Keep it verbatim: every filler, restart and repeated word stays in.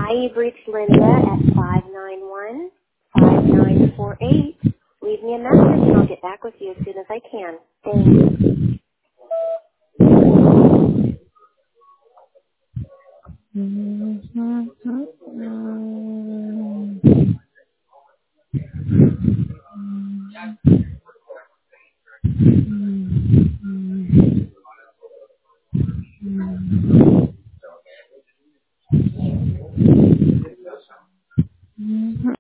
Hi, you've reached Linda at five nine one, five nine four eight. Leave me a message and I'll get back with you as soon as I can. Thanks. Mm-hmm.